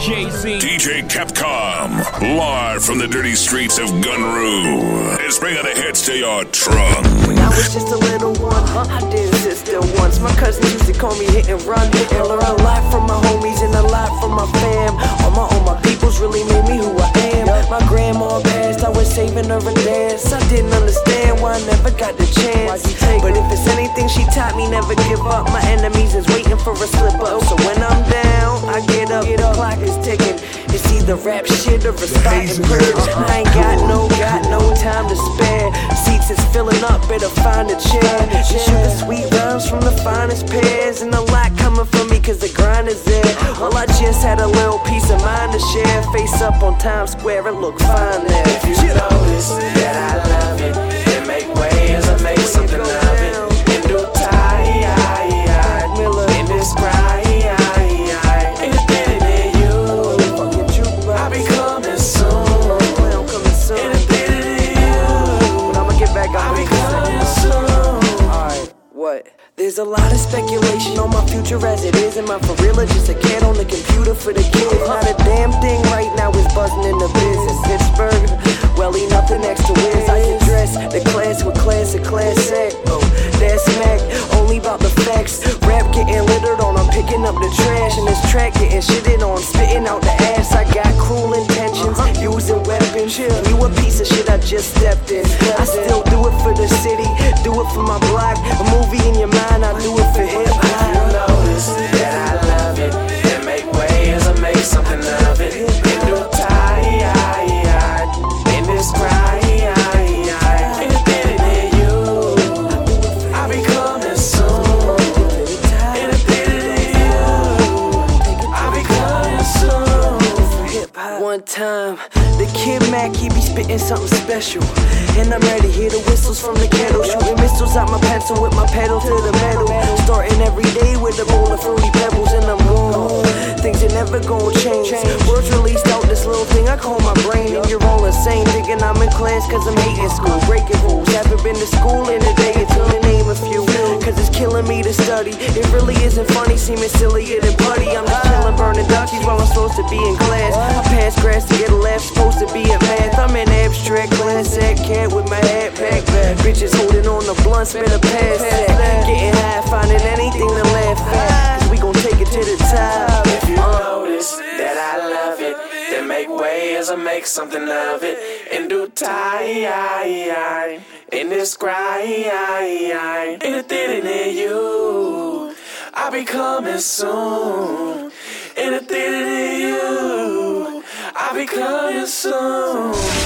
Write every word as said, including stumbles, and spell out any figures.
Jay-Z. D J Capcom, live from the dirty streets of Gunru, is bringing the hits to your trunk. When I was just a little one, I did exist still once. My cousins used to call me hit and run, hit and learn a lot from my homies and a lot from my fam. All my own, my peoples really made me who I am. My grandma passed, I was saving her a dance. I didn't understand why I never got the chance. But if it's anything she taught me, never give up. My enemies is waiting for a slip up. So when I'm down, I get up, the clock is ticking. It's either rap shit or a start and purge. I ain't got no, got no time to spare. Seats is filling up, better find a chair. Sugar sweet rhymes from the finest pears. And a lot coming from me cause the grind is there. Well, I just had a little piece of mind to share. Face up on Times Square, it look fine there. If you notice that I love it, then make waves or make something of it. In due time, in this grind, independent in you. I be coming soon. Independent in you. But I'ma get back I on be the coming soon. Alright, what? There's a lot of speculation on my future as it is. Am I for real or just a cat on the computer for the kids? Not a damn thing right now is buzzing in the biz. In Pittsburgh, well, ain't nothing next to Wiz. I can dress the class with class and class act. Oh, that's Mac, only about the facts. Rap getting littered on, I'm picking up the trash. And this track getting shitted on, spitting out the ass. I got cruel intentions, using weapons. You a piece of shit, I just stepped in. I still do it for the city, do it for my block. A movie in your mind, I do it for hip hop. If you notice that I love it, then make waves or make something of it. In due time, in this grind, independent in you. I be coming soon. Independent in you. I be coming soon. One time, the Kid Mac, he be spitting something special. And I'm ready, hear the whistles from the kettle. Shooting missiles out my pencil with my pedal to the metal. Starting every day with a bowl of fruity pebbles and I'm gone. Things are never gonna change. Words released out this little thing I call my brain. And you're all insane, thinking I'm in class cause I'm hating school. Breaking rules, haven't been to school in a day or two to name a few. Cause it's killing me to study. It really isn't funny, seeming sillier than putty. I'm just chilling, burning duckies while I'm supposed to be in class. I pass grass to get a laugh, supposed to be in math. I'm in abstract class act cat with my hat packed. Bitches holding on the blunts, better pass that. Getting high, finding anything to laugh at. Cause we gon' take it to the top. If you notice that I love it, then make waves or make something of it. In due time, in this grind, independent in you. I be coming soon. Independent in you. I be coming soon.